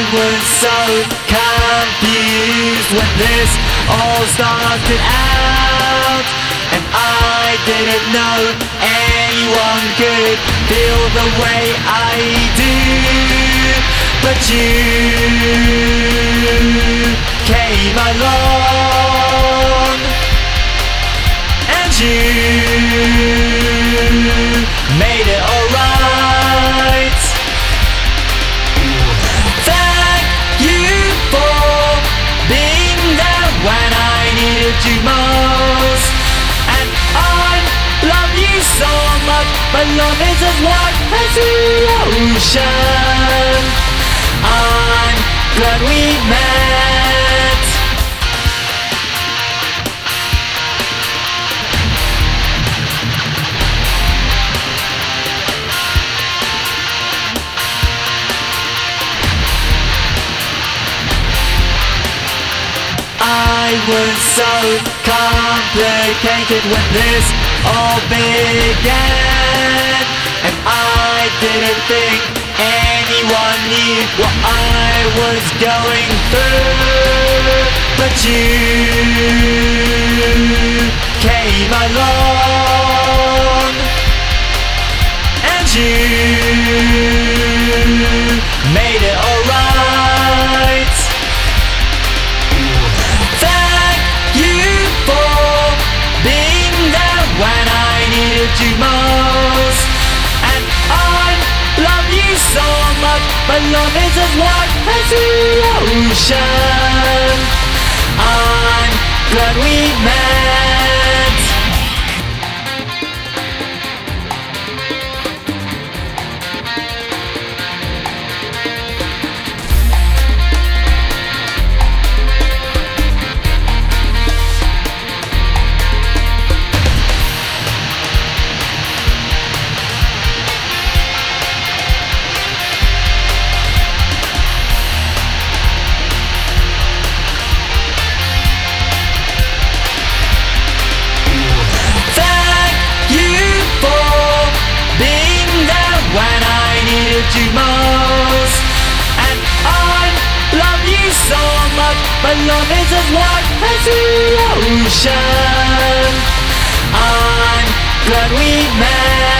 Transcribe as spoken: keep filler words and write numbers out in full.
was so confused when this all started out, and I didn't know anyone could feel the way I do. But you came along, and you made it alright. Thank you for being there when I needed you most, and I love you so much, but love is as wide as the ocean. I'm glad we met. I was so complicated when this all began, and I didn't think anyone knew what I was going through. But you came along, and you made it alright. Thank you for being there when I needed you most, and I love you so much, but love is as wide as the ocean. I'm glad we met. You most, and I love you so much, but love is as wide as the ocean. I'm glad we met.